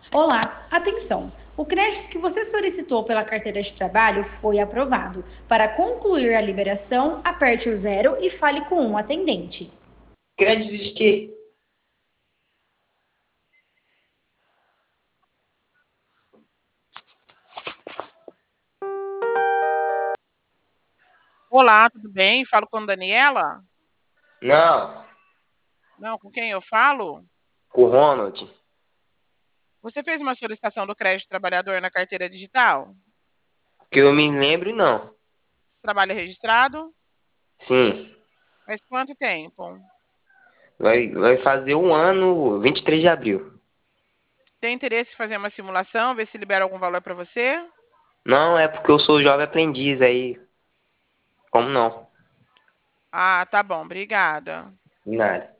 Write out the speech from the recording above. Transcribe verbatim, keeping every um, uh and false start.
Olá, atenção! O crédito que você solicitou pela carteira de trabalho foi aprovado. Para concluir a liberação, aperte o zero e fale com um atendente. Crédito de quê? Olá, tudo bem? Falo com a Daniela? Não, Não, com quem eu falo? com o Ronald. Você fez uma solicitação do crédito trabalhador na carteira digital? Que eu me lembre, não. Trabalho registrado? Sim, Faz quanto tempo? vai, vai fazer um ano, vinte e três de abril. Tem interesse em fazer uma simulação, ver se libera algum valor para você? Não, é porque eu sou jovem aprendiz aí. Como não? Ah, tá bom, obrigada. Nada.